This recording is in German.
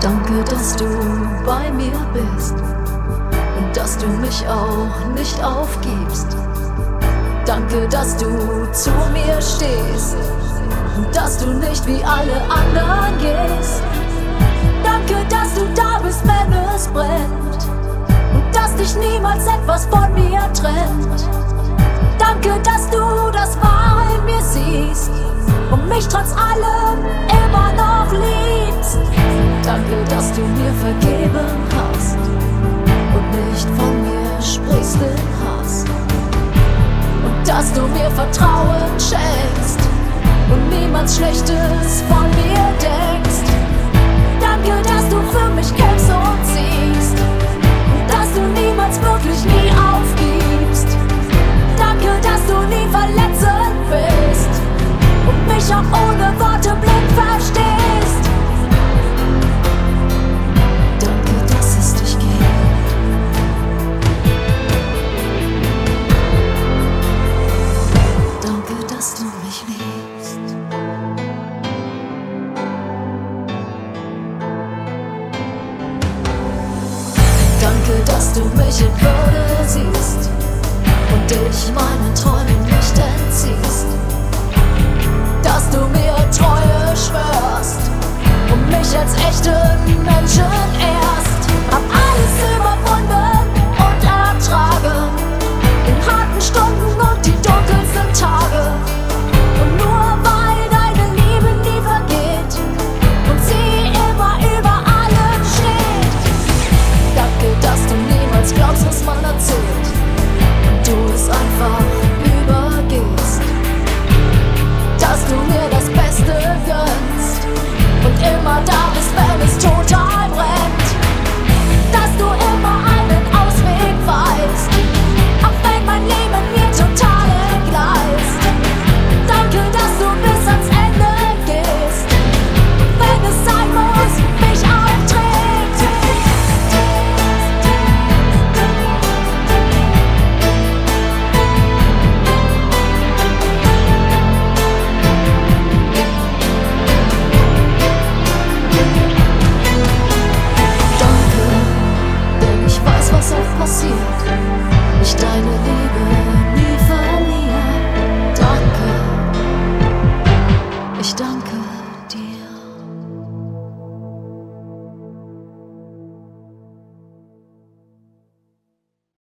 Danke, dass du bei mir bist und dass du mich auch nicht aufgibst. Danke, dass du zu mir stehst und dass du nicht wie alle anderen gehst. Danke, dass du da bist, wenn es brennt und dass dich niemals etwas von mir trennt. Danke, dass du das Wahre in mir siehst und mich trotz allem immer noch liebst. Danke, dass du mir vergeben hast und nicht von mir sprichst in Hass. Und dass du mir Vertrauen schenkst und niemals Schlechtes von mir denkst. Danke, dass du für mich kämpfst und siegst und dass du niemals wirklich nie aufgibst. Danke, dass du nie verletzend bist und mich auch ohne Worte blind verstehst. Danke, dass es dich gibt. Danke, dass du mich liebst. Danke, dass du mich in Würde siehst und dich meinen Träumen nicht entziehst. Dass du mir Treue schwörst und mich als echten Menschen ehrst. Hab alles überwunden und ertragen, in harten Stunden und die dunkelsten Tagen.